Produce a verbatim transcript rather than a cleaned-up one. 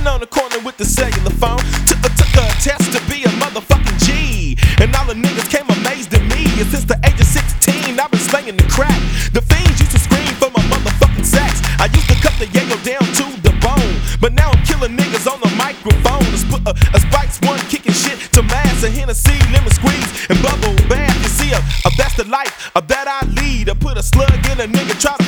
Sitting on the corner with the cellular phone. Took, uh, took a test to be a motherfucking G. And all the niggas came amazed at me. And since the age of sixteen, I've been slinging the crack. The fiends used to scream for my motherfucking sacks. I used to cut the yayo down to the bone. But now I'm killing niggas on the microphone. A, sp- a, a Spikes one kicking shit to Mass, a Hennessy, lemon squeeze, and bubble bath. You see, uh, uh, that's the life uh, that I lead. I put a slug in a nigga, try to